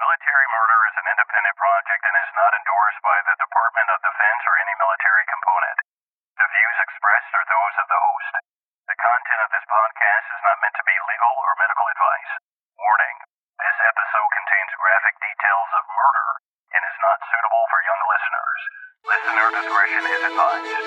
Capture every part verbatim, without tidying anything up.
Military murder is an independent project and is not endorsed by the Department of Defense or any military component. The views expressed are those of the host. The content of this podcast is not meant to be legal or medical advice. Warning: this episode contains graphic details of murder and is not suitable for young listeners. Listener discretion is advised.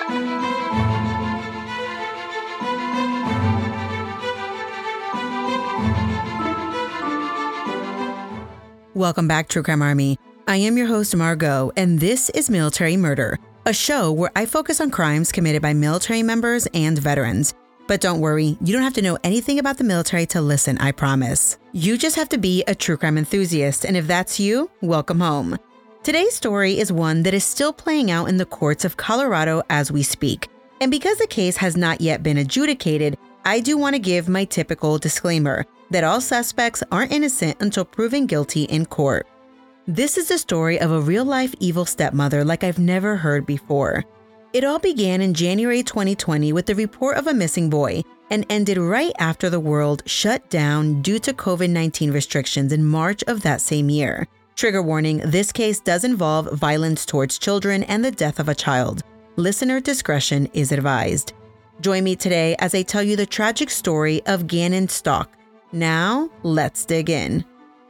Welcome back, True Crime Army. I am your host, Margot, and this is Military Murder, a show where I focus on crimes committed by military members and veterans. But don't worry, you don't have to know anything about the military to listen, I promise. You just have to be a true crime enthusiast, and if that's you, welcome home. Today's story is one that is still playing out in the courts of Colorado as we speak. And because the case has not yet been adjudicated, I do want to give my typical disclaimer that all suspects aren't innocent until proven guilty in court. This is the story of a real-life evil stepmother like I've never heard before. It all began in January twenty twenty with the report of a missing boy and ended right after the world shut down due to COVID nineteen restrictions in March of that same year. Trigger warning, this case does involve violence towards children and the death of a child. Listener discretion is advised. Join me today as I tell you the tragic story of Gannon Stock. Now, let's dig in.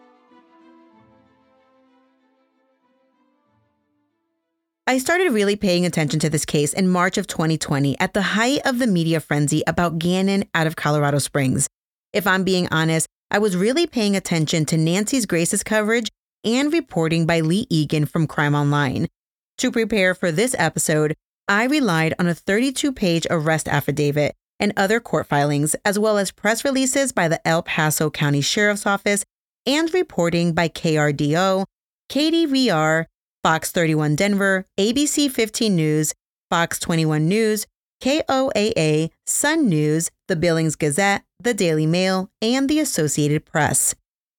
I started really paying attention to this case in March of twenty twenty at the height of the media frenzy about Gannon out of Colorado Springs. If I'm being honest, I was really paying attention to Nancy's Grace's coverage and reporting by Lee Egan from Crime Online. To prepare for this episode, I relied on a thirty-two page arrest affidavit and other court filings, as well as press releases by the El Paso County Sheriff's Office and reporting by K R D O, K D V R, Fox thirty-one Denver, A B C fifteen News, Fox twenty-one News, K O A A, Sun News, the Billings Gazette, the Daily Mail, and the Associated Press.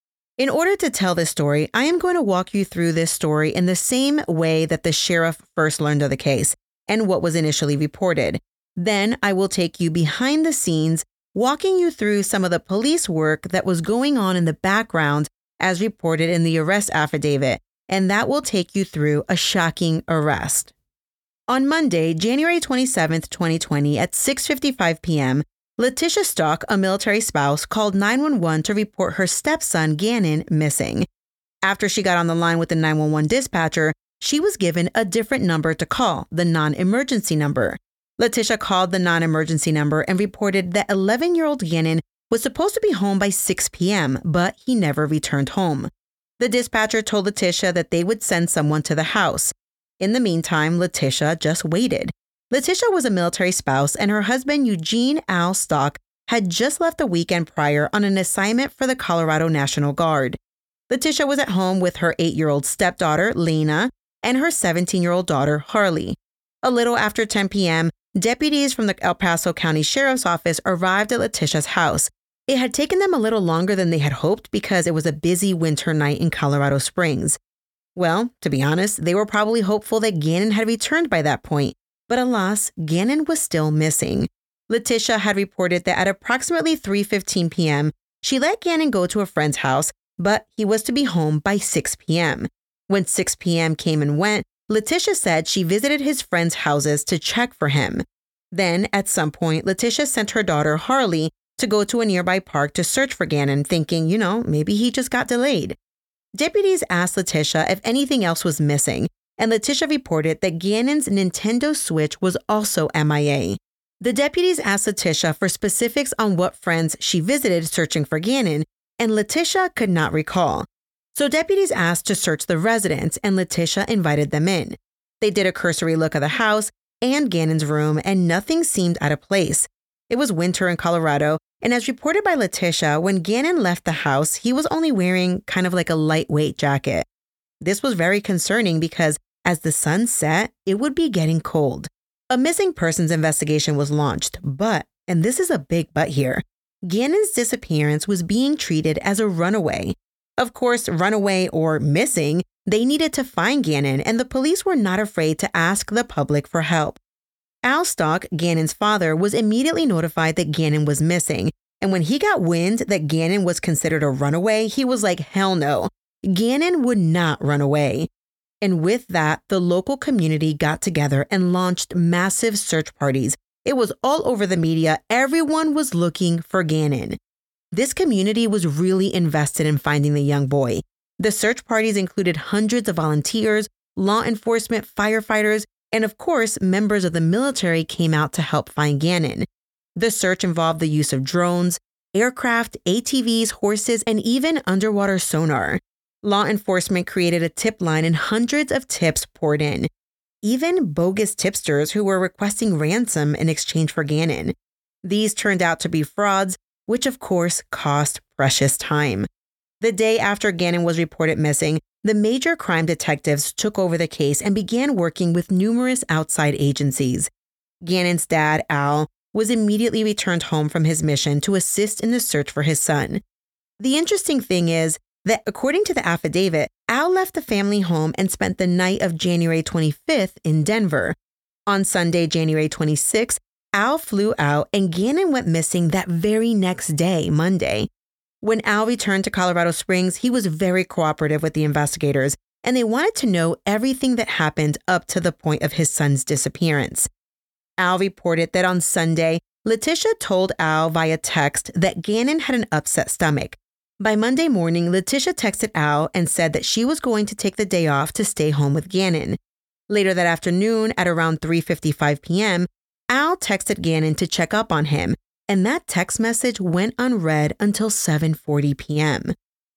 In order to tell this story, I am going to walk you through this story in the same way that the sheriff first learned of the case and what was initially reported. Then I will take you behind the scenes, walking you through some of the police work that was going on in the background as reported in the arrest affidavit, and that will take you through a shocking arrest. On Monday, January twenty-seventh, twenty twenty, at six fifty-five p.m., Letitia Stock, a military spouse, called nine one one to report her stepson, Gannon, missing. After she got on the line with the nine one one dispatcher, she was given a different number to call, the non-emergency number. Letitia called the non-emergency number and reported that eleven-year-old Gannon was supposed to be home by six p.m., but he never returned home. The dispatcher told Letitia that they would send someone to the house. In the meantime, Letitia just waited. Letitia was a military spouse, and her husband, Eugene Al Stock, had just left the weekend prior on an assignment for the Colorado National Guard. Letitia was at home with her eight-year-old stepdaughter, Lena, and her seventeen-year-old daughter, Harley. A little after ten p.m., deputies from the El Paso County Sheriff's Office arrived at Letitia's house. It had taken them a little longer than they had hoped because it was a busy winter night in Colorado Springs. Well, to be honest, they were probably hopeful that Gannon had returned by that point, but alas, Gannon was still missing. Letitia had reported that at approximately three fifteen p.m., she let Gannon go to a friend's house, but he was to be home by six p.m. When six p.m. came and went, Letitia said she visited his friends' houses to check for him. Then, at some point, Letitia sent her daughter, Harley, to go to a nearby park to search for Gannon, thinking, you know, maybe he just got delayed. Deputies asked Letitia if anything else was missing, and Letitia reported that Gannon's Nintendo Switch was also M I A. The deputies asked Letitia for specifics on what friends she visited searching for Gannon, and Letitia could not recall. So deputies asked to search the residence, and Letitia invited them in. They did a cursory look of the house and Gannon's room, and nothing seemed out of place. It was winter in Colorado, and as reported by Letitia, when Gannon left the house, he was only wearing kind of like a lightweight jacket. This was very concerning because as the sun set, it would be getting cold. A missing persons investigation was launched, but, and this is a big but here, Gannon's disappearance was being treated as a runaway. Of course, runaway or missing, they needed to find Gannon, and the police were not afraid to ask the public for help. Al Stock, Gannon's father, was immediately notified that Gannon was missing, and when he got wind that Gannon was considered a runaway, he was like, hell no. Gannon would not run away. And with that, the local community got together and launched massive search parties. It was all over the media. Everyone was looking for Gannon. This community was really invested in finding the young boy. The search parties included hundreds of volunteers, law enforcement, firefighters, and of course, members of the military came out to help find Gannon. The search involved the use of drones, aircraft, A T Vs, horses, and even underwater sonar. Law enforcement created a tip line and hundreds of tips poured in. Even bogus tipsters who were requesting ransom in exchange for Gannon. These turned out to be frauds, which of course cost precious time. The day after Gannon was reported missing, the major crime detectives took over the case and began working with numerous outside agencies. Gannon's dad, Al, was immediately returned home from his mission to assist in the search for his son. The interesting thing is that according to the affidavit, Al left the family home and spent the night of January twenty-fifth in Denver. On Sunday, January twenty-sixth, Al flew out and Gannon went missing that very next day, Monday. When Al returned to Colorado Springs, he was very cooperative with the investigators, and they wanted to know everything that happened up to the point of his son's disappearance. Al reported that on Sunday, Letitia told Al via text that Gannon had an upset stomach. By Monday morning, Letitia texted Al and said that she was going to take the day off to stay home with Gannon. Later that afternoon, at around three fifty-five p.m., Al texted Gannon to check up on him, and that text message went unread until seven forty p.m.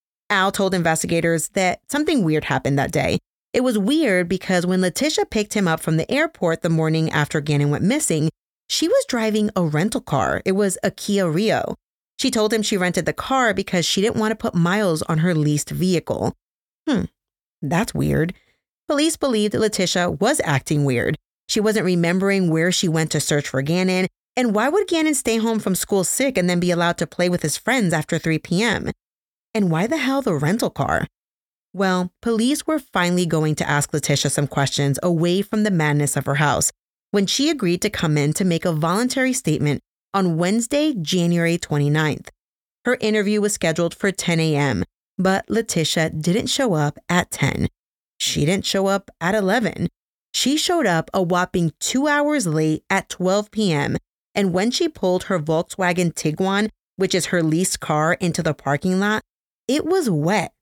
Al told investigators that something weird happened that day. It was weird because when Letitia picked him up from the airport the morning after Gannon went missing, she was driving a rental car. It was a Kia Rio. She told him she rented the car because she didn't want to put miles on her leased vehicle. Hmm, that's weird. Police believed Letitia was acting weird. She wasn't remembering where she went to search for Gannon, and why would Gannon stay home from school sick and then be allowed to play with his friends after three p.m.? And why the hell the rental car? Well, police were finally going to ask Letitia some questions away from the madness of her house when she agreed to come in to make a voluntary statement on Wednesday, January twenty-ninth. Her interview was scheduled for ten a.m., but Letitia didn't show up at ten. She didn't show up at eleven. She showed up a whopping two hours late at twelve p.m., and when she pulled her Volkswagen Tiguan, which is her leased car, into the parking lot, it was wet.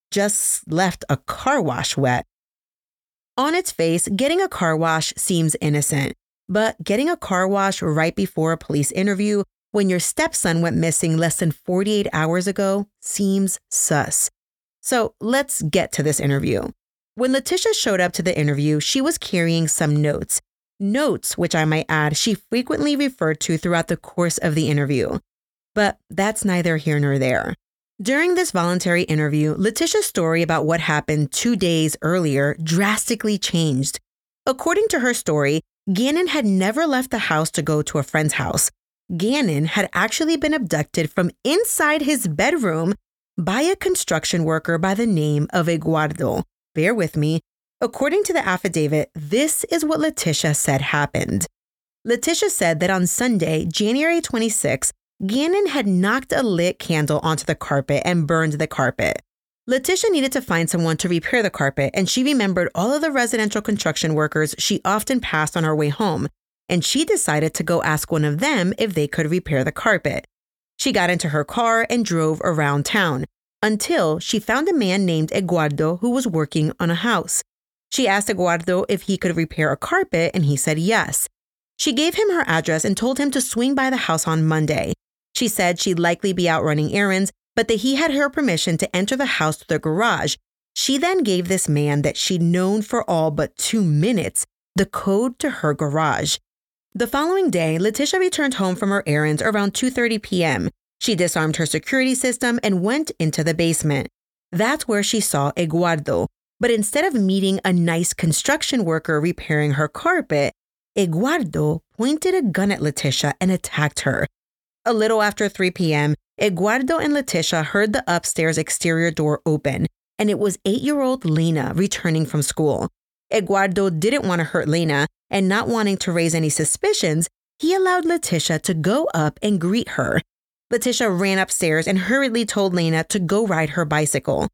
Just left a car wash wet. On its face, getting a car wash seems innocent. But getting a car wash right before a police interview when your stepson went missing less than forty-eight hours ago seems sus. So let's get to this interview. When Letitia showed up to the interview, she was carrying some notes. Notes, which I might add, she frequently referred to throughout the course of the interview. But that's neither here nor there. During this voluntary interview, Letitia's story about what happened two days earlier drastically changed. According to her story, Gannon had never left the house to go to a friend's house. Gannon had actually been abducted from inside his bedroom by a construction worker by the name of Eduardo. Bear with me. According to the affidavit, this is what Letitia said happened. Letitia said that on Sunday, January twenty-sixth, Gannon had knocked a lit candle onto the carpet and burned the carpet. Letitia needed to find someone to repair the carpet, and she remembered all of the residential construction workers she often passed on her way home, and she decided to go ask one of them if they could repair the carpet. She got into her car and drove around town until she found a man named Eduardo who was working on a house. She asked Eduardo if he could repair a carpet, and he said yes. She gave him her address and told him to swing by the house on Monday. She said she'd likely be out running errands, but that he had her permission to enter the house through the garage. She then gave this man that she'd known for all but two minutes the code to her garage. The following day, Letitia returned home from her errands around two thirty p.m. She disarmed her security system and went into the basement. That's where she saw Eduardo. But instead of meeting a nice construction worker repairing her carpet, Eduardo pointed a gun at Letitia and attacked her. A little after three p.m., Eduardo and Letitia heard the upstairs exterior door open, and it was eight-year-old Lena returning from school. Eduardo didn't want to hurt Lena, and not wanting to raise any suspicions, he allowed Letitia to go up and greet her. Letitia ran upstairs and hurriedly told Lena to go ride her bicycle.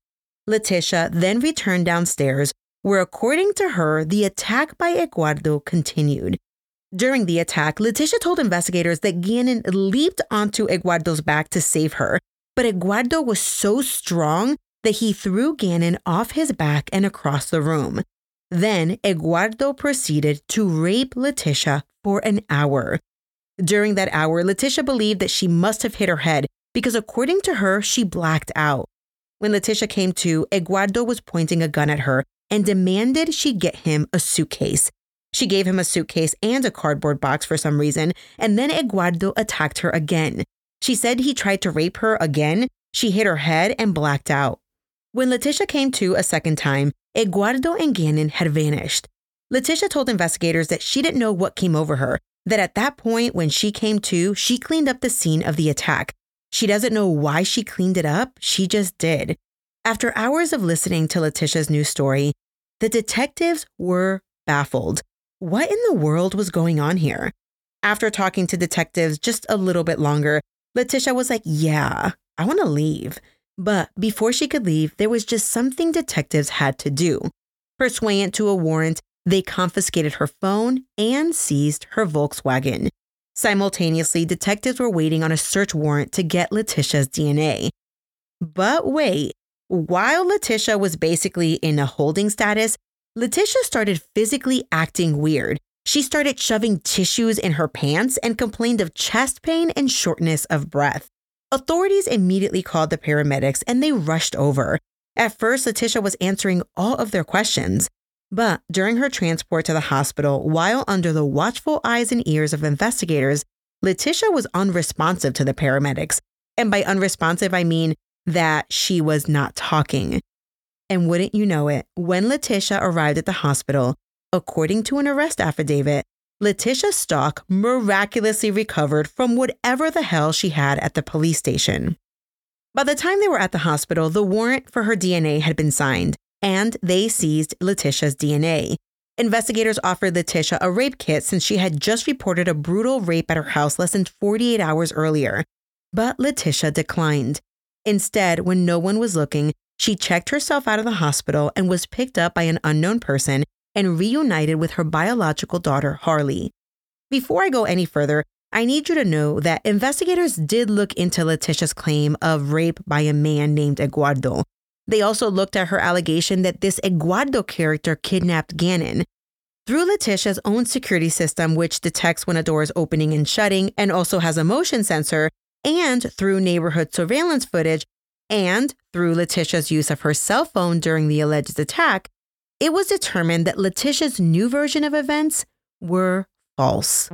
Letitia then returned downstairs, where, according to her, the attack by Eduardo continued. During the attack, Letitia told investigators that Gannon leaped onto Eduardo's back to save her, but Eduardo was so strong that he threw Gannon off his back and across the room. Then Eduardo proceeded to rape Letitia for an hour. During that hour, Letitia believed that she must have hit her head because, according to her, she blacked out. When Letitia came to, Eduardo was pointing a gun at her and demanded she get him a suitcase. She gave him a suitcase and a cardboard box for some reason, and then Eduardo attacked her again. She said he tried to rape her again. She hit her head and blacked out. When Letitia came to a second time, Eduardo and Gannon had vanished. Letitia told investigators that she didn't know what came over her, that at that point when she came to, she cleaned up the scene of the attack. She doesn't know why she cleaned it up, she just did. After hours of listening to Letitia's new story, the detectives were baffled. What in the world was going on here? After talking to detectives just a little bit longer, Letitia was like, yeah, I want to leave. But before she could leave, there was just something detectives had to do. Pursuant to a warrant, they confiscated her phone and seized her Volkswagen. Simultaneously, detectives were waiting on a search warrant to get Letitia's D N A. But wait, while Letitia was basically in a holding status, Letitia started physically acting weird. She started shoving tissues in her pants and complained of chest pain and shortness of breath. Authorities immediately called the paramedics and they rushed over. At first, Letitia was answering all of their questions. But during her transport to the hospital, while under the watchful eyes and ears of investigators, Letitia was unresponsive to the paramedics. And by unresponsive, I mean that she was not talking. And wouldn't you know it, when Letitia arrived at the hospital, according to an arrest affidavit, Letitia Stock miraculously recovered from whatever the hell she had at the police station. By the time they were at the hospital, the warrant for her D N A had been signed, and they seized Letitia's D N A. Investigators offered Letitia a rape kit since she had just reported a brutal rape at her house less than forty-eight hours earlier. But Letitia declined. Instead, when no one was looking, she checked herself out of the hospital and was picked up by an unknown person and reunited with her biological daughter, Harley. Before I go any further, I need you to know that investigators did look into Letitia's claim of rape by a man named Eduardo. They also looked at her allegation that this Eduardo character kidnapped Gannon. Through Letitia's own security system, which detects when a door is opening and shutting and also has a motion sensor, and through neighborhood surveillance footage, and through Letitia's use of her cell phone during the alleged attack, it was determined that Letitia's new version of events were false.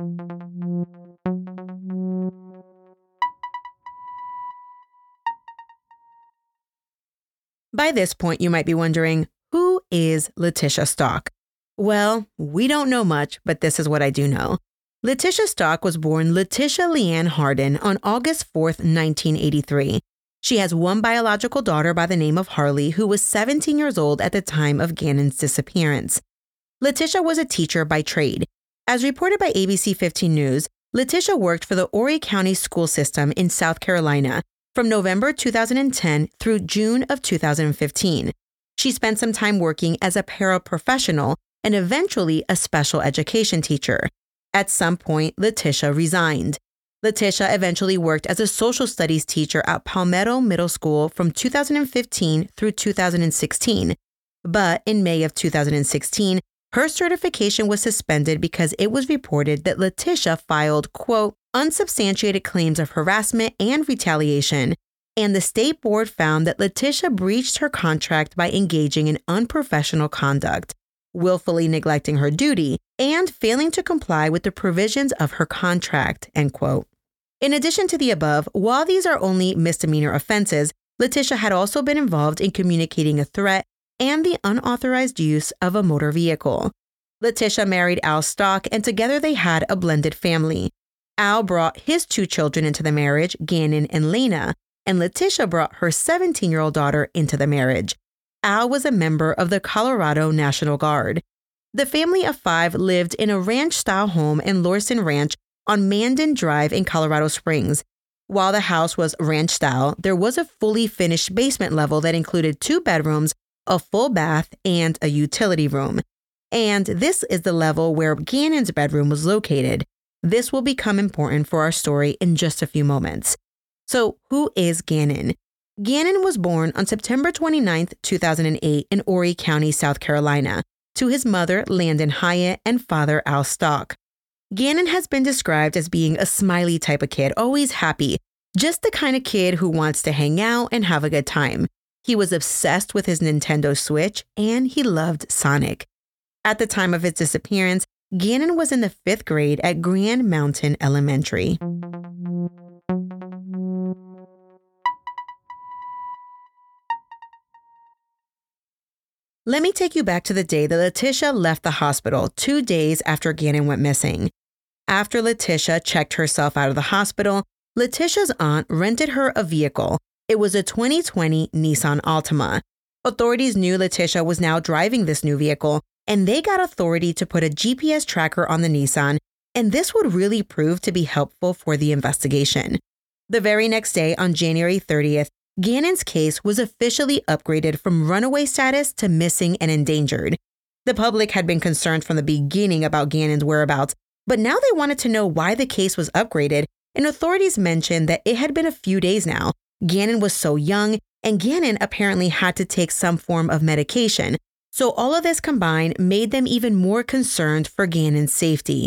By this point, you might be wondering, who is Letitia Stock? Well, we don't know much, but this is what I do know. Letitia Stock was born Letitia Leanne Harden on August fourth, nineteen eighty-three. She has one biological daughter by the name of Harley, who was seventeen years old at the time of Gannon's disappearance. Letitia was a teacher by trade. As reported by A B C fifteen News, Letitia worked for the Horry County School System in South Carolina from November two thousand ten through June of two thousand fifteen. She spent some time working as a paraprofessional and eventually a special education teacher. At some point, Letitia resigned. Letitia eventually worked as a social studies teacher at Palmetto Middle School from two thousand fifteen through two thousand sixteen. But in May of two thousand sixteen, her certification was suspended because it was reported that Letitia filed, quote, unsubstantiated claims of harassment and retaliation, and the state board found that Letitia breached her contract by engaging in unprofessional conduct, willfully neglecting her duty, and failing to comply with the provisions of her contract, end quote. In addition to the above, while these are only misdemeanor offenses, Letitia had also been involved in communicating a threat and the unauthorized use of a motor vehicle. Letitia married Al Stock, and together they had a blended family. Al brought his two children into the marriage, Gannon and Lena, and Letitia brought her seventeen-year-old daughter into the marriage. Al was a member of the Colorado National Guard. The family of five lived in a ranch-style home in Lorson Ranch on Mandan Drive in Colorado Springs. While the house was ranch style, there was a fully finished basement level that included two bedrooms, a full bath, and a utility room. And this is the level where Gannon's bedroom was located. This will become important for our story in just a few moments. So, who is Gannon? Gannon was born on September twenty-ninth, two thousand eight in Horry County, South Carolina, to his mother, Landon Hyatt, and father, Al Stock. Gannon has been described as being a smiley type of kid, always happy, just the kind of kid who wants to hang out and have a good time. He was obsessed with his Nintendo Switch, and he loved Sonic. At the time of his disappearance, Gannon was in the fifth grade at Grand Mountain Elementary. Let me take you back to the day that Letitia left the hospital, two days after Gannon went missing. After Letitia checked herself out of the hospital, Letitia's aunt rented her a vehicle. It was a twenty twenty Nissan Altima. Authorities knew Letitia was now driving this new vehicle, and they got authority to put a G P S tracker on the Nissan, and this would really prove to be helpful for the investigation. The very next day, on January thirtieth, Gannon's case was officially upgraded from runaway status to missing and endangered. The public had been concerned from the beginning about Gannon's whereabouts, but now they wanted to know why the case was upgraded, and authorities mentioned that it had been a few days now. Gannon was so young, and Gannon apparently had to take some form of medication, so all of this combined made them even more concerned for Gannon's safety.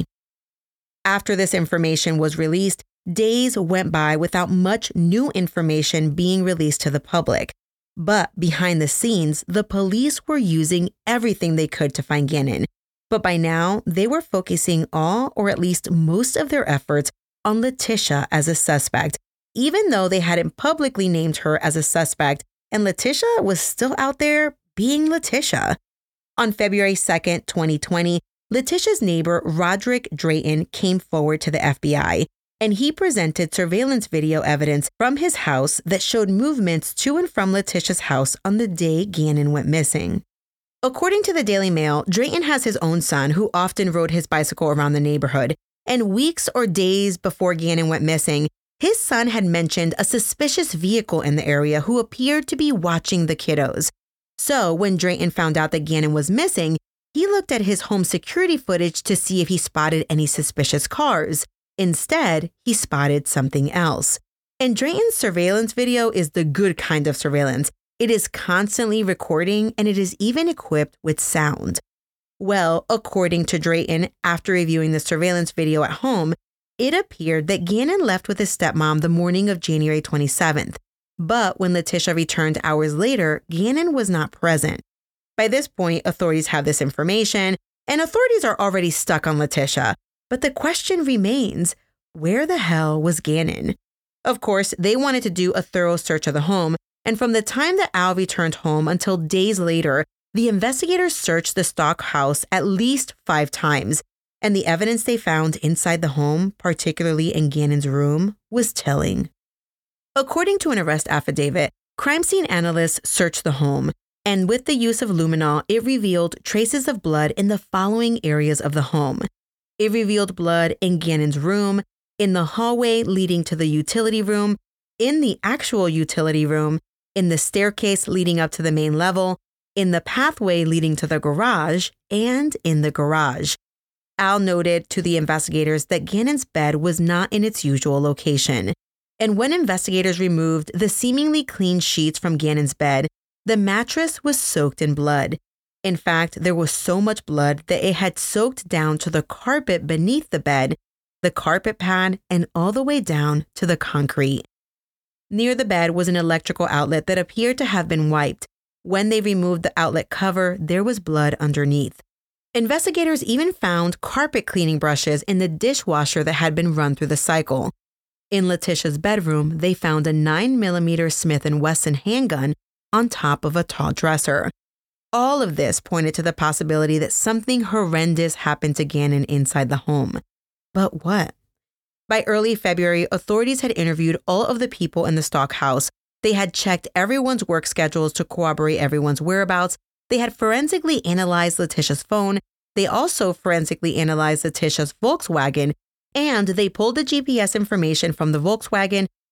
After this information was released, days went by without much new information being released to the public. But behind the scenes, the police were using everything they could to find Gannon. But by now, they were focusing all, or at least most of their efforts on Letitia as a suspect, even though they hadn't publicly named her as a suspect, and Letitia was still out there being Letitia. On February second, twenty twenty, Letitia's neighbor, Roderick Drayton, came forward to the F B I, and he presented surveillance video evidence from his house that showed movements to and from Letitia's house on the day Gannon went missing. According to the Daily Mail, Drayton has his own son who often rode his bicycle around the neighborhood, and weeks or days before Gannon went missing, his son had mentioned a suspicious vehicle in the area who appeared to be watching the kiddos. So when Drayton found out that Gannon was missing, he looked at his home security footage to see if he spotted any suspicious cars. Instead, he spotted something else. And Drayton's surveillance video is the good kind of surveillance. It is constantly recording, and it is even equipped with sound. Well, according to Drayton, after reviewing the surveillance video at home, it appeared that Gannon left with his stepmom the morning of January twenty-seventh. But when Letitia returned hours later, Gannon was not present. By this point, authorities have this information, and authorities are already stuck on Letitia. But the question remains, where the hell was Gannon? Of course, they wanted to do a thorough search of the home, and from the time that Al returned home until days later, the investigators searched the Stock house at least five times, and the evidence they found inside the home, particularly in Gannon's room, was telling. According to an arrest affidavit, crime scene analysts searched the home, and with the use of luminol, it revealed traces of blood in the following areas of the home. It revealed blood in Gannon's room, in the hallway leading to the utility room, in the actual utility room, in the staircase leading up to the main level, in the pathway leading to the garage, and in the garage. Al noted to the investigators that Gannon's bed was not in its usual location. And when investigators removed the seemingly clean sheets from Gannon's bed, the mattress was soaked in blood. In fact, there was so much blood that it had soaked down to the carpet beneath the bed, the carpet pad, and all the way down to the concrete. Near the bed was an electrical outlet that appeared to have been wiped. When they removed the outlet cover, there was blood underneath. Investigators even found carpet cleaning brushes in the dishwasher that had been run through the cycle. In Letitia's bedroom, they found a nine millimeter Smith and Wesson handgun on top of a tall dresser. All of this pointed to the possibility that something horrendous happened to Gannon inside the home. But what? By early February, authorities had interviewed all of the people in the Stock house. They had checked everyone's work schedules to corroborate everyone's whereabouts. They had forensically analyzed Letitia's phone. They also forensically analyzed Letitia's Volkswagen, and they pulled the G P S information from the Volkswagen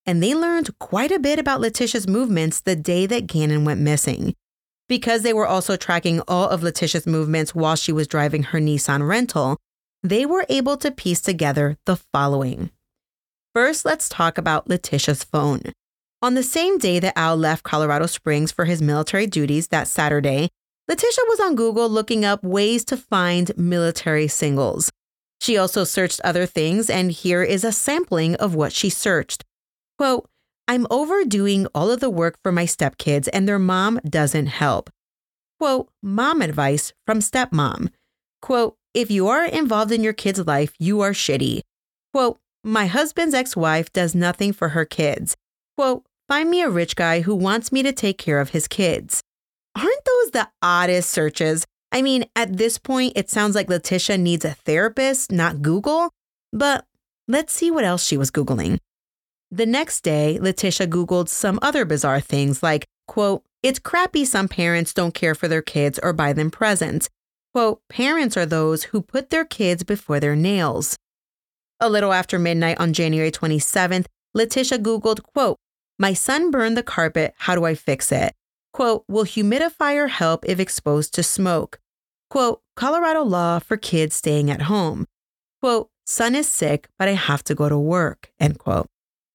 and they learned quite a bit about Letitia's movements the day that Gannon went missing. Because they were also tracking all of Letitia's movements while she was driving her Nissan rental, they were able to piece together the following. First, let's talk about Letitia's phone. On the same day that Al left Colorado Springs for his military duties that Saturday, Letitia was on Google looking up ways to find military singles. She also searched other things, and here is a sampling of what she searched. Quote, I'm overdoing all of the work for my stepkids and their mom doesn't help. Quote, mom advice from stepmom. Quote, if you are involved in your kid's life, you are shitty. Quote, my husband's ex-wife does nothing for her kids. Quote, find me a rich guy who wants me to take care of his kids. Aren't those the oddest searches? I mean, at this point, it sounds like Letitia needs a therapist, not Google. But let's see what else she was Googling. The next day, Letitia Googled some other bizarre things like, quote, it's crappy some parents don't care for their kids or buy them presents. Quote, parents are those who put their kids before their nails. A little after midnight on January twenty-seventh, Letitia Googled, quote, my son burned the carpet, how do I fix it? Quote, will humidifier help if exposed to smoke? Quote, Colorado law for kids staying at home. Quote, son is sick, but I have to go to work, end quote.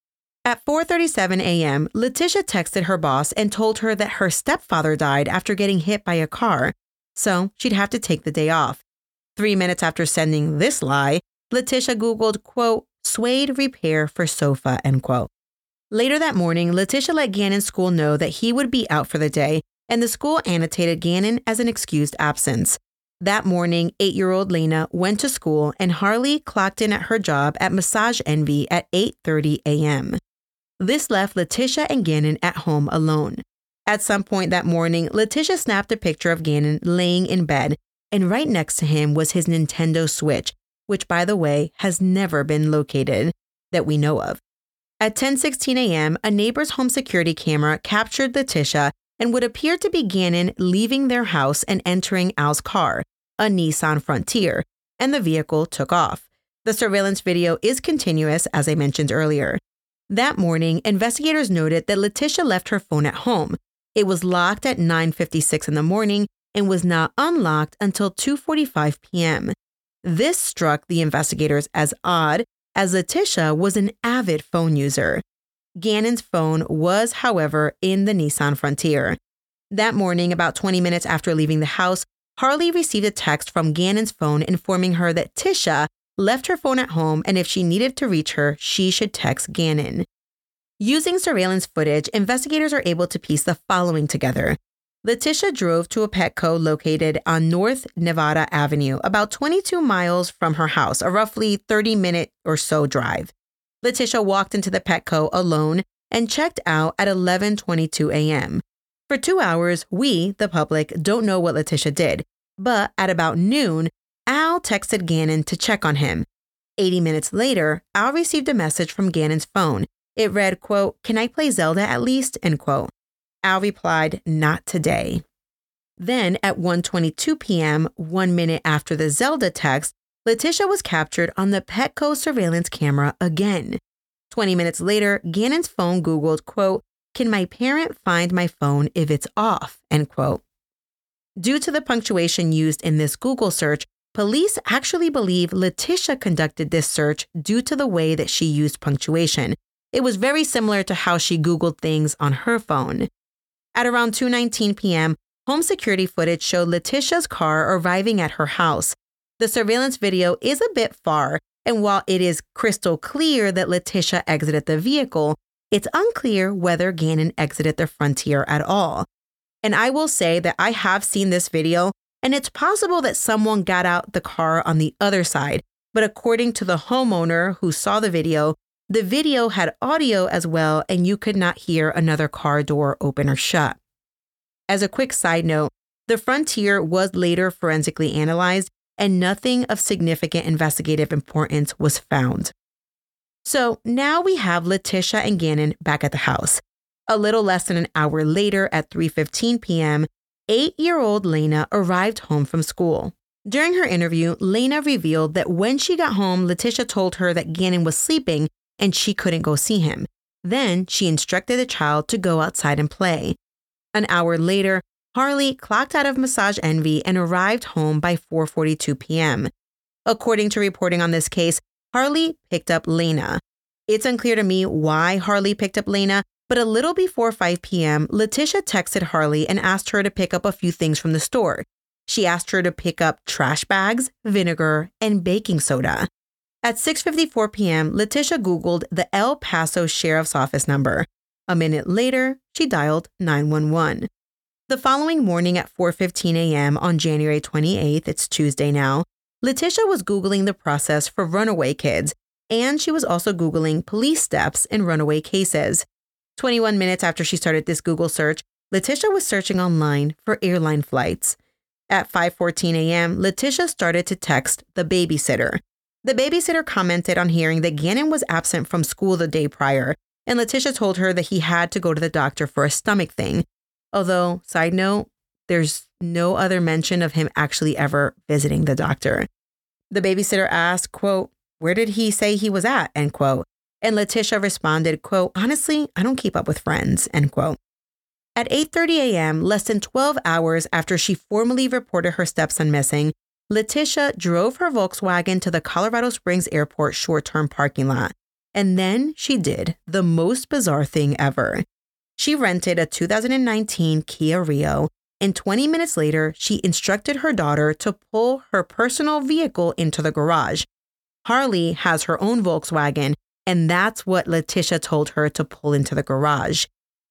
At four thirty-seven a.m., Letitia texted her boss and told her that her stepfather died after getting hit by a car, so she'd have to take the day off. Three minutes after sending this lie, Letitia Googled, quote, suede repair for sofa, end quote. Later that morning, Letitia let Gannon's school know that he would be out for the day, and the school annotated Gannon as an excused absence. That morning, eight-year-old Lena went to school, and Harley clocked in at her job at Massage Envy at eight thirty a.m. This left Letitia and Gannon at home alone. At some point that morning, Letitia snapped a picture of Gannon laying in bed, and right next to him was his Nintendo Switch, which, by the way, has never been located that we know of. At ten sixteen a.m., a neighbor's home security camera captured Letitia and would appear to be Gannon leaving their house and entering Al's car, a Nissan Frontier, and the vehicle took off. The surveillance video is continuous, as I mentioned earlier. That morning, investigators noted that Letitia left her phone at home. It was locked at nine fifty-six in the morning and was not unlocked until two forty-five p.m. This struck the investigators as odd, as Letitia was an avid phone user. Gannon's phone was, however, in the Nissan Frontier. That morning, about twenty minutes after leaving the house, Harley received a text from Gannon's phone informing her that Tisha left her phone at home, and if she needed to reach her, she should text Gannon. Using surveillance footage, investigators are able to piece the following together. Letitia drove to a Petco located on North Nevada Avenue, about twenty-two miles from her house, a roughly thirty minute or so drive. Letitia walked into the Petco alone and checked out at eleven twenty-two a.m. For two hours, we, the public, don't know what Letitia did, but at about noon, Al texted Gannon to check on him. eighty minutes later, Al received a message from Gannon's phone. It read, quote, can I play Zelda at least, end quote. Al replied, not today. Then at one twenty-two p.m., one minute after the Zelda text, Letitia was captured on the Petco surveillance camera again. twenty minutes later, Gannon's phone Googled, quote, can my parent find my phone if it's off, end quote. Due to the punctuation used in this Google search, police actually believe Letitia conducted this search due to the way that she used punctuation. It was very similar to how she Googled things on her phone. At around two nineteen p.m., home security footage showed Letitia's car arriving at her house. The surveillance video is a bit far, and while it is crystal clear that Letitia exited the vehicle, it's unclear whether Gannon exited the Frontier at all. And I will say that I have seen this video, and it's possible that someone got out the car on the other side, but according to the homeowner who saw the video, the video had audio as well, and you could not hear another car door open or shut. As a quick side note, the Frontier was later forensically analyzed, and nothing of significant investigative importance was found. So now we have Letitia and Gannon back at the house. A little less than an hour later at three fifteen p.m., eight-year-old Lena arrived home from school. During her interview, Lena revealed that when she got home, Letitia told her that Gannon was sleeping and she couldn't go see him. Then she instructed the child to go outside and play. An hour later, Harlee clocked out of Massage Envy and arrived home by four forty-two p.m. According to reporting on this case, Harlee picked up Lena. It's unclear to me why Harlee picked up Lena, but a little before five p.m., Letitia texted Harlee and asked her to pick up a few things from the store. She asked her to pick up trash bags, vinegar, and baking soda. At six fifty-four p.m., Letitia Googled the El Paso Sheriff's Office number. A minute later, she dialed nine one one. The following morning at four fifteen a.m. on January twenty-eighth, it's Tuesday now, Letitia was Googling the process for runaway kids, and she was also Googling police steps in runaway cases. twenty-one minutes after she started this Google search, Letitia was searching online for airline flights. At five fourteen a.m., Letitia started to text the babysitter. The babysitter commented on hearing that Gannon was absent from school the day prior, and Letitia told her that he had to go to the doctor for a stomach thing. Although, side note, there's no other mention of him actually ever visiting the doctor. The babysitter asked, quote, "Where did he say he was at?" End quote. And Letitia responded, quote, "Honestly, I don't keep up with friends," end quote. At eight thirty a.m., less than twelve hours after she formally reported her stepson missing, Letitia drove her Volkswagen to the Colorado Springs Airport short-term parking lot. And then she did the most bizarre thing ever. She rented a two thousand nineteen Kia Rio, and twenty minutes later, she instructed her daughter to pull her personal vehicle into the garage. Harlee has her own Volkswagen, and that's what Letitia told her to pull into the garage.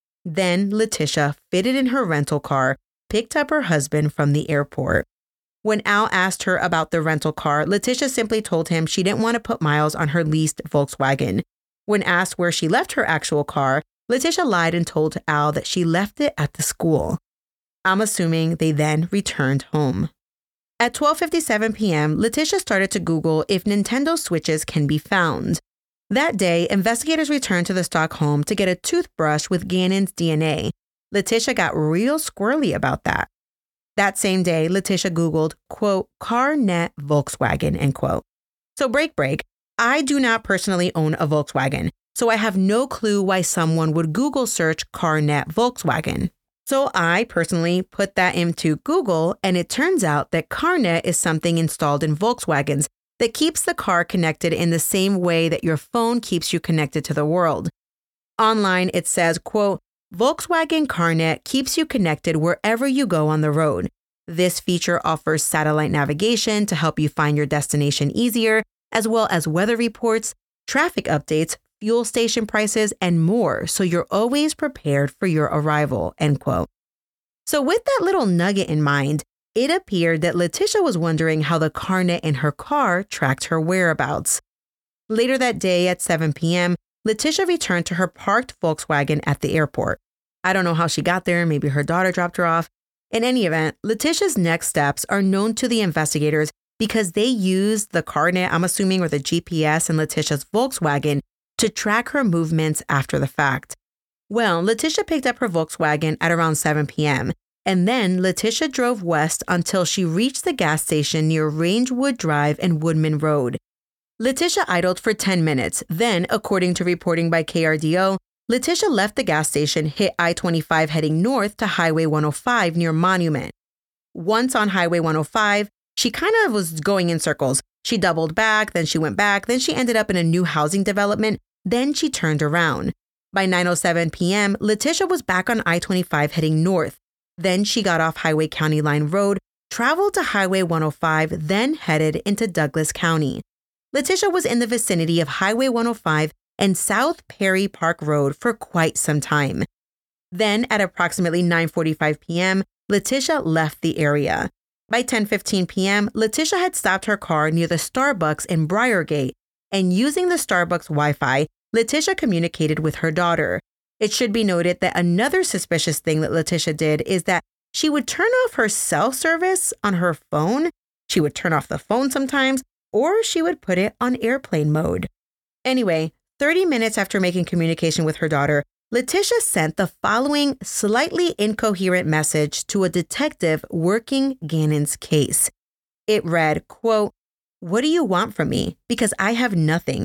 Then Letitia fitted in her rental car, picked up her husband from the airport. When Al asked her about the rental car, Letitia simply told him she didn't want to put miles on her leased Volkswagen. When asked where she left her actual car, Letitia lied and told Al that she left it at the school. I'm assuming they then returned home. At twelve fifty-seven p.m., Letitia started to Google if Nintendo Switches can be found. That day, investigators returned to the stock home to get a toothbrush with Gannon's D N A. Letitia got real squirrely about that. That same day, Letitia Googled, quote, "CarNet Volkswagen," end quote. So break, break. I do not personally own a Volkswagen, so I have no clue why someone would Google search CarNet Volkswagen. So I personally put that into Google, and it turns out that CarNet is something installed in Volkswagens that keeps the car connected in the same way that your phone keeps you connected to the world. Online, it says, quote, "Volkswagen CarNet keeps you connected wherever you go on the road. This feature offers satellite navigation to help you find your destination easier, as well as weather reports, traffic updates, fuel station prices, and more, so you're always prepared for your arrival," end quote. So with that little nugget in mind, it appeared that Letitia was wondering how the CarNet in her car tracked her whereabouts. Later that day at seven p.m., Letitia returned to her parked Volkswagen at the airport. I don't know how she got there. Maybe her daughter dropped her off. In any event, Letitia's next steps are known to the investigators because they used the CarNet, I'm assuming, or the G P S in Letitia's Volkswagen to track her movements after the fact. Well, Letitia picked up her Volkswagen at around seven p.m., and then Letitia drove west until she reached the gas station near Rangewood Drive and Woodman Road. Letitia idled for ten minutes. Then, according to reporting by K R D O, Letitia left the gas station, hit I twenty-five heading north to Highway one oh five near Monument. Once on Highway one oh five, she kind of was going in circles. She doubled back, then she went back, then she ended up in a new housing development, then she turned around. By nine oh seven p.m., Letitia was back on I twenty-five heading north. Then she got off Highway County Line Road, traveled to Highway one oh five, then headed into Douglas County. Letitia was in the vicinity of Highway one oh five and South Perry Park Road for quite some time. Then, at approximately nine forty-five p.m., Letitia left the area. By ten fifteen p.m., Letitia had stopped her car near the Starbucks in Briargate, and using the Starbucks Wi-Fi, Letitia communicated with her daughter. It should be noted that another suspicious thing that Letitia did is that she would turn off her cell service on her phone. She would turn off the phone sometimes, or she would put it on airplane mode. Anyway, thirty minutes after making communication with her daughter, Letitia sent the following slightly incoherent message to a detective working Gannon's case. It read, quote, "What do you want from me? Because I have nothing.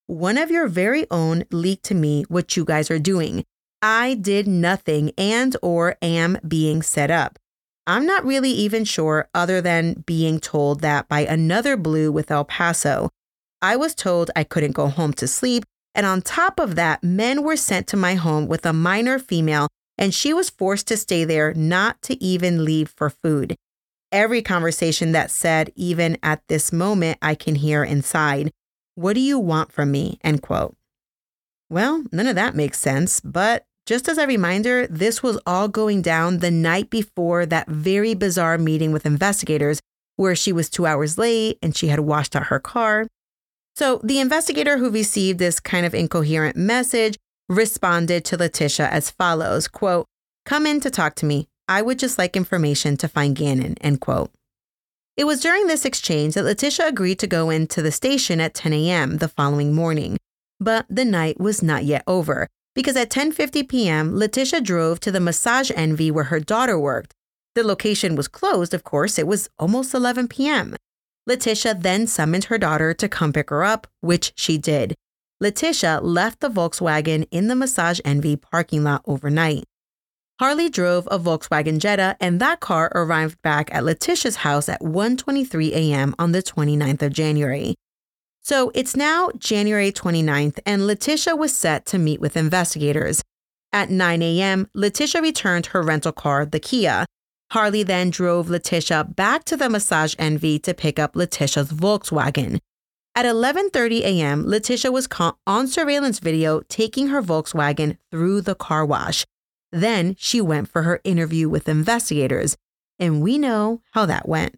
one of your very own leaked to me what you guys are doing. I did nothing and or am being set up. I'm not really even sure other than being told that by another Blue with El Paso. I was told I couldn't go home to sleep. And on top of that, men were sent to my home with a minor female, and she was forced to stay there, not to even leave for food. Every conversation that said, even at this moment, I can hear inside, "What do you want from me?" End quote. Well, none of that makes sense, but just as a reminder, this was all going down the night before that very bizarre meeting with investigators where she was two hours late and she had washed out her car. So the investigator who received this kind of incoherent message responded to Letitia as follows, quote, "Come in to talk to me. I would just like information to find Gannon," end quote. It was during this exchange that Letitia agreed to go into the station at ten a.m. the following morning. But the night was not yet over, because at ten fifty p.m., Letitia drove to the Massage Envy where her daughter worked. The location was closed, of course. It was almost eleven p.m. Letitia then summoned her daughter to come pick her up, which she did. Letitia left the Volkswagen in the Massage Envy parking lot overnight. Harley drove a Volkswagen Jetta, and that car arrived back at Letitia's house at one twenty-three a.m. on the twenty-ninth of January. So it's now January twenty-ninth, and Letitia was set to meet with investigators. At nine a.m., Letitia returned her rental car, the Kia. Harley then drove Letitia back to the Massage Envy to pick up Letitia's Volkswagen. At eleven thirty a.m., Letitia was caught on surveillance video taking her Volkswagen through the car wash. Then she went for her interview with investigators, and we know how that went.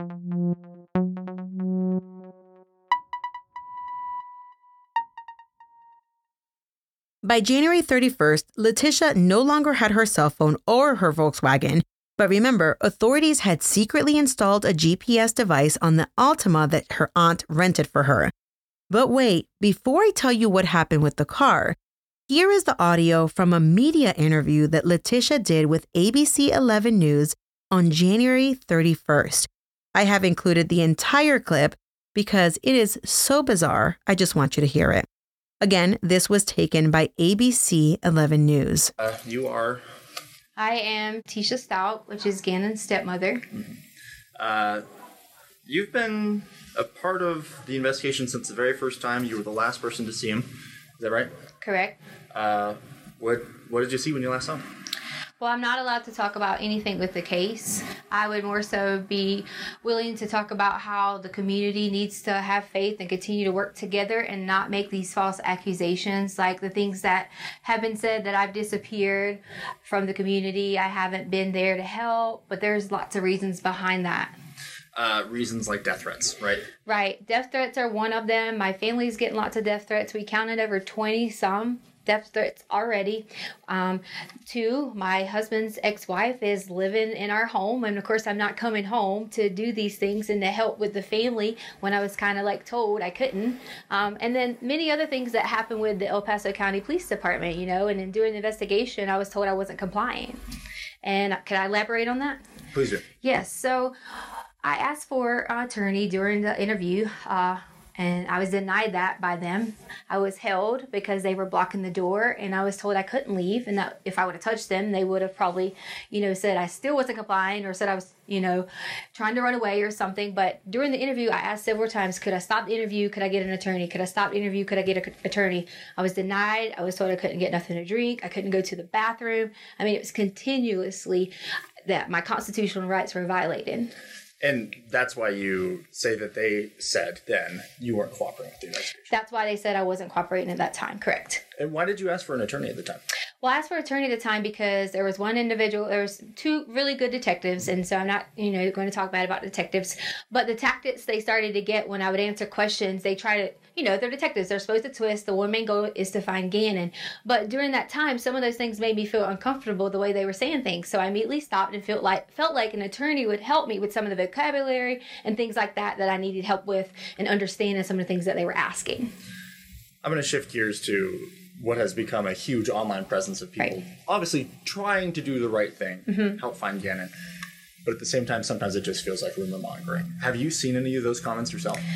By January thirty-first, Letitia no longer had her cell phone or her Volkswagen. But remember, authorities had secretly installed a G P S device on the Altima that her aunt rented for her. But wait, before I tell you what happened with the car, here is the audio from a media interview that Letitia did with A B C eleven News on January thirty-first. I have included the entire clip because it is so bizarre, I just want you to hear it. Again, this was taken by A B C eleven News. Uh, you are... I am Tisha Stout, which is Gannon's stepmother. Mm-hmm. Uh, you've been a part of the investigation since the very first time. You were the last person to see him. Is that right? Correct. Uh, what What did you see when you last saw him? Well, I'm not allowed to talk about anything with the case. I would more so be willing to talk about how the community needs to have faith and continue to work together and not make these false accusations, like the things that have been said that I've disappeared from the community. I haven't been there to help, but there's lots of reasons behind that. Uh, reasons like death threats, right? Right. Death threats are one of them. My family's getting lots of death threats. We counted over twenty some death threats already. Um, two, my husband's ex-wife is living in our home. And of course, I'm not coming home to do these things and to help with the family when I was kind of like told I couldn't. Um, and then many other things that happened with the El Paso County Police Department, you know, and in doing the investigation, I was told I wasn't complying. And can I elaborate on that? Please do. Yes. So I asked for an attorney during the interview, uh, and I was denied that by them. I was held because they were blocking the door, and I was told I couldn't leave, and that if I would have touched them, they would have probably, you know, said I still wasn't complying or said I was, you know, trying to run away or something. But during the interview, I asked several times, could I stop the interview? Could I get an attorney? Could I stop the interview? Could I get an attorney? I was denied. I was told I couldn't get nothing to drink. I couldn't go to the bathroom. I mean, it was continuously that my constitutional rights were violated. And that's why you say that they said then you weren't cooperating with the investigation. That's why they said I wasn't cooperating at that time, correct. And why did you ask for an attorney at the time? Well, I asked for an attorney at the time because there was one individual, there was two really good detectives, and so I'm not, you know, going to talk bad about detectives, but the tactics they started to get when I would answer questions, they try to, you know, they're detectives, they're supposed to twist, the one main goal is to find Gannon, but during that time, some of those things made me feel uncomfortable the way they were saying things, so I immediately stopped and felt like, felt like an attorney would help me with some of the vocabulary and things like that that I needed help with and understanding some of the things that they were asking. I'm going to shift gears to what has become a huge online presence of people, right, obviously trying to do the right thing, mm-hmm. help find Gannon. But at the same time, sometimes it just feels like rumor mongering. Have you seen any of those comments yourself?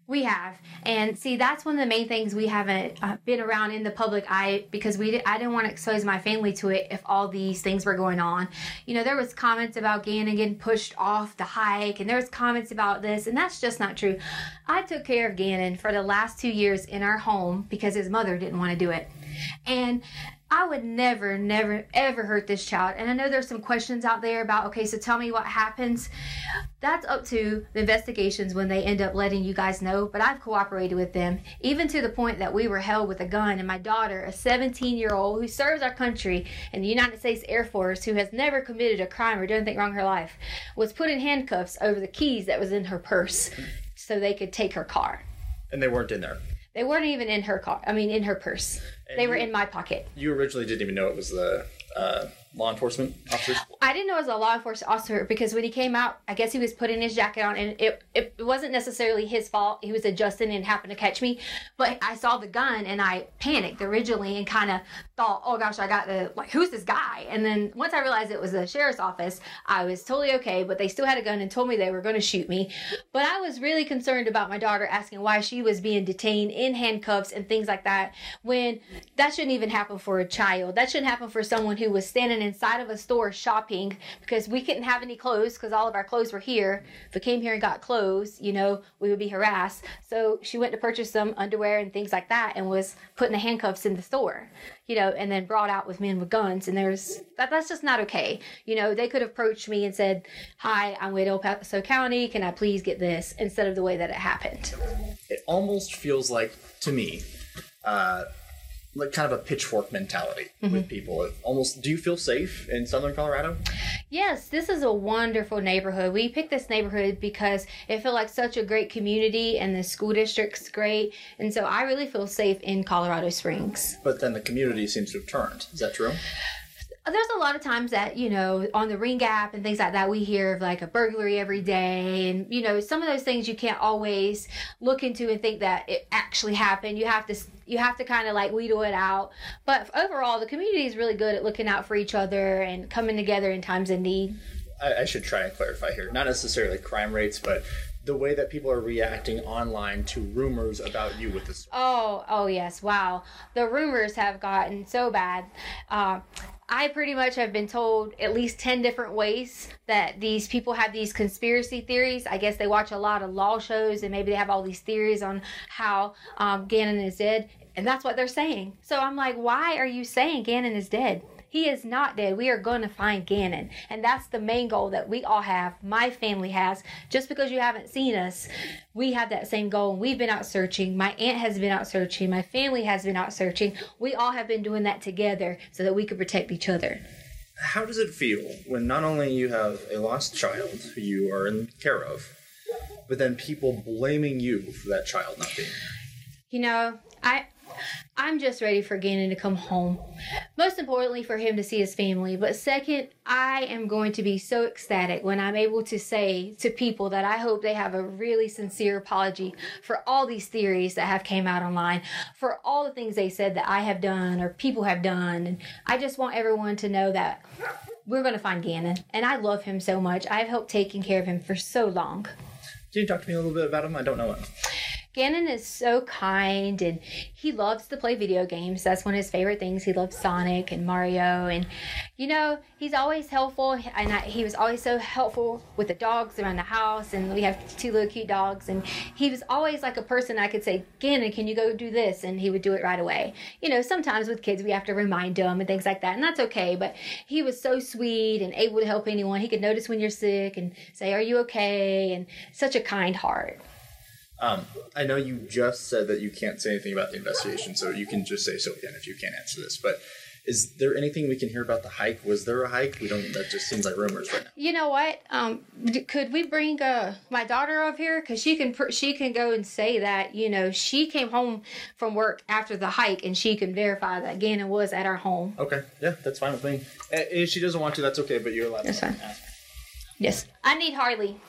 We have. And see, that's one of the main things we haven't uh, been around in the public eye because we did, I didn't want to expose my family to it if all these things were going on. You know, there was comments about Gannon getting pushed off the hike, and there was comments about this, and that's just not true. I took care of Gannon for the last two years in our home because his mother didn't want to do it. And I would never, never, ever hurt this child. And I know there's some questions out there about, okay, so tell me what happens. That's up to the investigations when they end up letting you guys know. But I've cooperated with them, even to the point that we were held with a gun. And my daughter, a seventeen-year-old who serves our country in the United States Air Force, who has never committed a crime or done anything wrong in her life, was put in handcuffs over the keys that was in her purse so they could take her car. And they weren't in there. They weren't even in her car. I mean, in her purse. And they were you, in my pocket. You originally didn't even know it was the uh, law enforcement officers? I didn't know it was a law enforcement officer because when he came out, I guess he was putting his jacket on, and it, it wasn't necessarily his fault. He was adjusting and happened to catch me. But I saw the gun, and I panicked originally and kind of thought, oh, gosh, I got to, like, who's this guy? And then once I realized it was the sheriff's office, I was totally okay, but they still had a gun and told me they were going to shoot me. But I was really concerned about my daughter, asking why she was being detained in handcuffs and things like that, when that shouldn't even happen for a child. That shouldn't happen for someone who was standing inside of a store shopping because we couldn't have any clothes because all of our clothes were here. If we came here and got clothes, you know, we would be harassed. So she went to purchase some underwear and things like that and was put in the handcuffs in the store, you know, and then brought out with men with guns. And there's that that's just not okay. You know, they could have approached me and said, hi, I'm with El Paso County. Can I please get this? Instead of the way that it happened. It almost feels like, to me, uh, like kind of a pitchfork mentality mm-hmm. with people. It almost, do you feel safe in Southern Colorado? Yes, this is a wonderful neighborhood. We picked this neighborhood because it felt like such a great community and the school district's great. And so I really feel safe in Colorado Springs. But then the community seems to have turned. Is that true? There's a lot of times that, you know, on the Ring Gap and things like that, we hear of like a burglary every day. And, you know, some of those things you can't always look into and think that it actually happened. You have to you have to kind of like wheedle it out. But overall, the community is really good at looking out for each other and coming together in times of need. I, I should try and clarify here. Not necessarily crime rates, but the way that people are reacting online to rumors about you with this. Oh, oh yes. Wow. The rumors have gotten so bad. Uh, I pretty much have been told at least ten different ways that these people have these conspiracy theories. I guess they watch a lot of law shows and maybe they have all these theories on how um, Gannon is dead. And that's what they're saying. So I'm like, why are you saying Gannon is dead? He is not dead. We are going to find Gannon. And that's the main goal that we all have. My family has. Just because you haven't seen us, we have that same goal. And we've been out searching. My aunt has been out searching. My family has been out searching. We all have been doing that together so that we could protect each other. How does it feel when not only you have a lost child who you are in care of, but then people blaming you for that child not being there? You know, I... I'm just ready for Gannon to come home. Most importantly, for him to see his family. But second, I am going to be so ecstatic when I'm able to say to people that I hope they have a really sincere apology for all these theories that have came out online, for all the things they said that I have done or people have done. And I just want everyone to know that we're going to find Gannon. And I love him so much. I've helped taking care of him for so long. Can you talk to me a little bit about him? I don't know him. Gannon is so kind and he loves to play video games. That's one of his favorite things. He loves Sonic and Mario, and you know, he's always helpful, and I, he was always so helpful with the dogs around the house, and we have two little cute dogs, and he was always like a person I could say, Gannon, can you go do this? And he would do it right away. You know, sometimes with kids we have to remind them and things like that, and that's okay, but he was so sweet and able to help anyone. He could notice when you're sick and say, are you okay? And such a kind heart. Um, I know you just said that you can't say anything about the investigation, so you can just say so again if you can't answer this. But is there anything we can hear about the hike? Was there a hike? We don't. That just seems like rumors right now. You know what? Um, could we bring uh, my daughter up here? Because she can she can go and say that, you know, she came home from work after the hike, and she can verify that Gannon was at our home. Okay, yeah, that's fine with me. If she doesn't want to, that's okay. But you're allowed that's to fine. ask. Yes, I need Harley.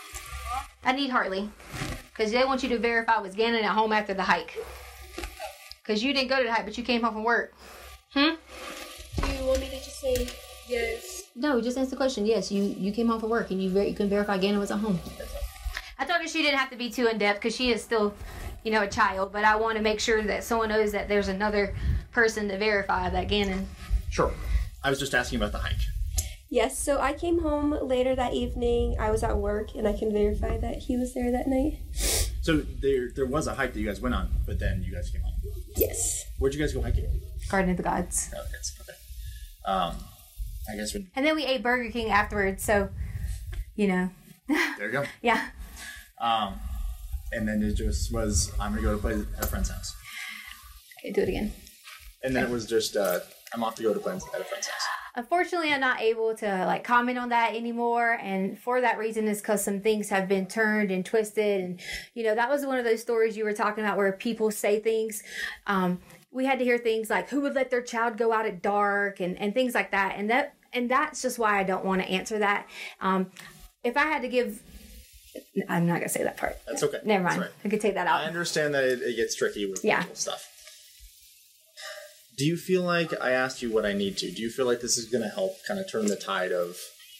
I need Harley. Because they want you to verify was Gannon at home after the hike. Because you didn't go to the hike, but you came home from work. Hmm? Do you want me to just say yes? No, just answer the question. Yes, you, you came home from work and you ver- you can verify Gannon was at home. I told her she didn't have to be too in depth because she is still, you know, a child. But I want to make sure that someone knows that there's another person to verify that Gannon. Sure. I was just asking about the hike. Yes, so I came home later that evening. I was at work, and I can verify that he was there that night. So there there was a hike that you guys went on, but then you guys came home. Yes. Where'd you guys go hiking? Garden of the Gods. Oh, that's okay. Um, I guess when And then we ate Burger King afterwards, so, you know. there you go. Yeah. Um, and then it just was I'm gonna go to play at a friend's house, Okay, do it again. and then it was just uh, I'm off to go to play at a friend's house. Unfortunately, I'm not able to like comment on that anymore, and for that reason is because some things have been turned and twisted, and you know that was one of those stories you were talking about where people say things. Um, we had to hear things like who would let their child go out at dark and, and things like that, and that and that's just why I don't want to answer that. Um, if I had to give, I'm not gonna say that part. That's okay. Never mind. That's right. I could take that out. I understand that it, it gets tricky with Yeah. legal stuff. Do you feel like I asked you what I need to? Do you feel like this is going to help kind of turn the tide of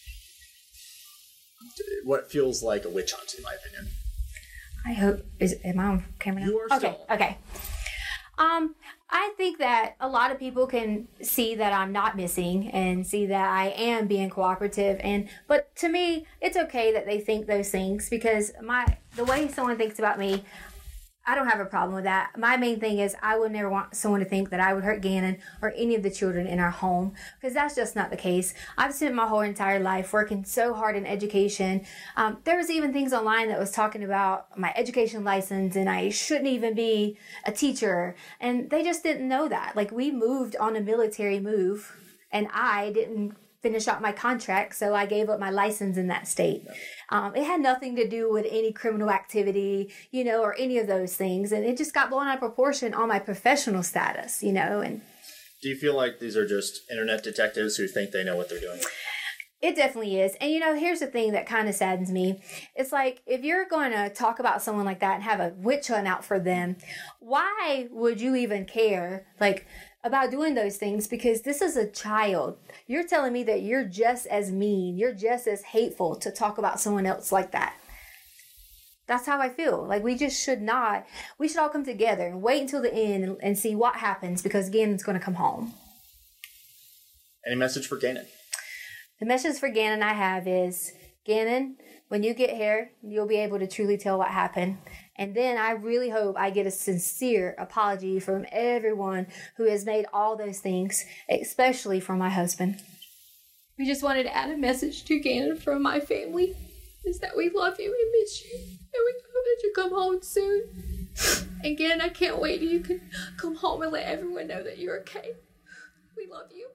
what feels like a witch hunt, in my opinion? I hope is am I on camera now? You are okay. still. Okay. Um, I think that a lot of people can see that I'm not missing and see that I am being cooperative, and but to me, it's okay that they think those things because my the way someone thinks about me, I don't have a problem with that. My main thing is I would never want someone to think that I would hurt Gannon or any of the children in our home because that's just not the case. I've spent my whole entire life working so hard in education. Um, there was even things online that was talking about my education license and I shouldn't even be a teacher. And they just didn't know that. Like we moved on a military move and I didn't finish out my contract, so I gave up my license in that state. Um, it had nothing to do with any criminal activity, you know, or any of those things, and it just got blown out of proportion on my professional status, you know. And Do you feel like these are just internet detectives who think they know what they're doing? it definitely is. And, you know, here's the thing that kind of saddens me. It's like, if you're going to talk about someone like that and have a witch hunt out for them, why would you even care, like, about doing those things? Because this is a child. You're telling me that you're just as mean, you're just as hateful to talk about someone else like that. That's how I feel. Like, we just should not, we should all come together and wait until the end and, and see what happens because Gannon's going to come home. Any message for Gannon? The message for Gannon I have is, Gannon, when you get here, you'll be able to truly tell what happened. And then I really hope I get a sincere apology from everyone who has made all those things, especially from my husband. We just wanted to add a message to Gannon from my family. Is that we love you and miss you. And we hope that you come home soon. And Gannon, I can't wait till you can come home and let everyone know that you're okay. We love you.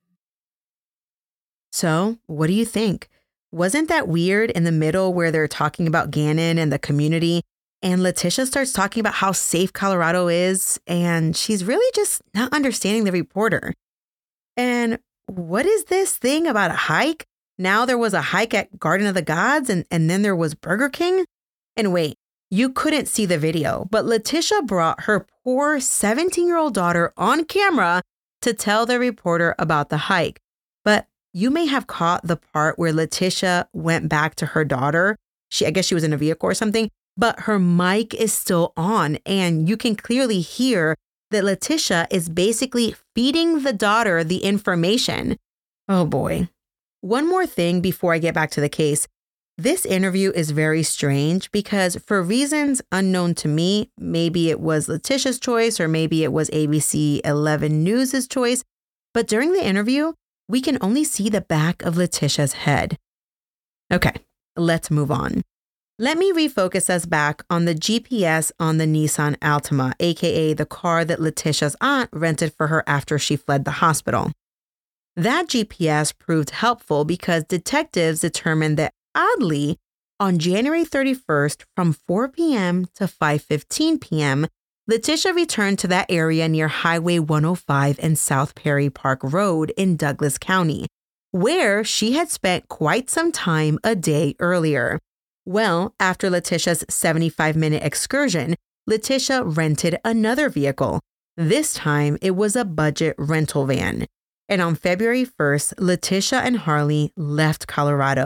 So, what do you think? Wasn't that weird in the middle where they're talking about Gannon and the community, and Letitia starts talking about how safe Colorado is, and she's really just not understanding the reporter? And what is this thing about a hike? Now there was a hike at Garden of the Gods, and, and then there was Burger King? And wait, you couldn't see the video, but Letitia brought her poor seventeen-year-old daughter on camera to tell the reporter about the hike. But you may have caught the part where Letitia went back to her daughter. She, I guess she was in a vehicle or something, but her mic is still on, and you can clearly hear that Letitia is basically feeding the daughter the information. Oh boy. One more thing before I get back to the case. This interview is very strange because for reasons unknown to me, maybe it was Letitia's choice or maybe it was A B C eleven News' choice, but during the interview, we can only see the back of Letitia's head. Okay, let's move on. Let me refocus us back on the G P S on the Nissan Altima, aka the car that Letitia's aunt rented for her after she fled the hospital. That G P S proved helpful because detectives determined that, oddly, on January thirty-first from four p.m. to five fifteen p.m., Letitia returned to that area near Highway one oh five and South Perry Park Road in Douglas County, where she had spent quite some time a day earlier. Well, after Letitia's seventy-five minute excursion, Letitia rented another vehicle. This time, it was a budget rental van. And on February first, Letitia and Harley left Colorado.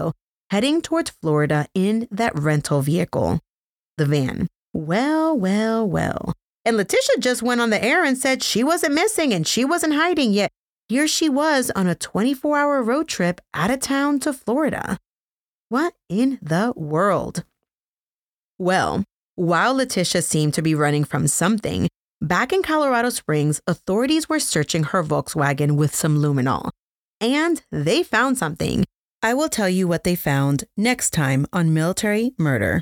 heading towards Florida in that rental vehicle, the van. Well, well, well. And Letitia just went on the air and said she wasn't missing and she wasn't hiding, yet here she was on a twenty-four hour road trip out of town to Florida. What in the world? Well, while Letitia seemed to be running from something, back in Colorado Springs, authorities were searching her Volkswagen with some luminol. And they found something. I will tell you what they found next time on Military Murder.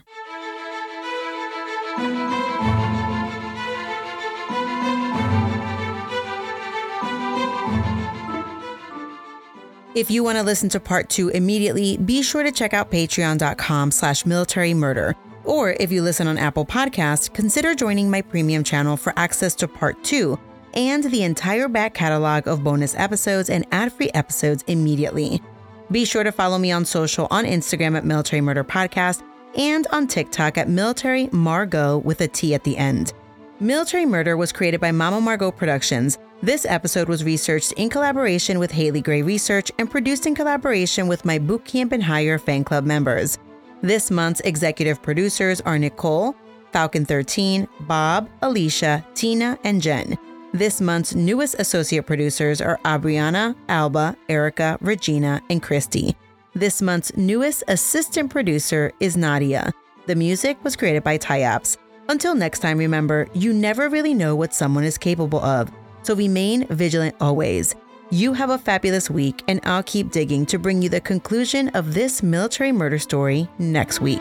If you want to listen to part two immediately, be sure to check out patreon.com slash military murder. Or if you listen on Apple Podcasts, consider joining my premium channel for access to part two and the entire back catalog of bonus episodes and ad-free episodes immediately. Be sure to follow me on social on Instagram at Military Murder Podcast and on TikTok at Military Margot with a T at the end. Military Murder was created by Mama Margot Productions. This episode was researched in collaboration with Haley Gray Research and produced in collaboration with my Bootcamp and Hire fan club members. This month's executive producers are Nicole, Falcon thirteen, Bob, Alicia, Tina, and Jen. This month's newest associate producers are Abriana, Alba, Erica, Regina, and Christy. This month's newest assistant producer is Nadia. The music was created by Tyapps. Until next time, remember, you never really know what someone is capable of. So remain vigilant always. You have a fabulous week, and I'll keep digging to bring you the conclusion of this military murder story next week.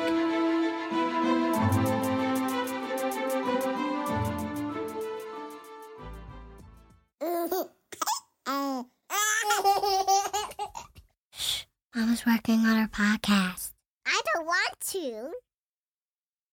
Shh, Mama's working on her podcast. I don't want to.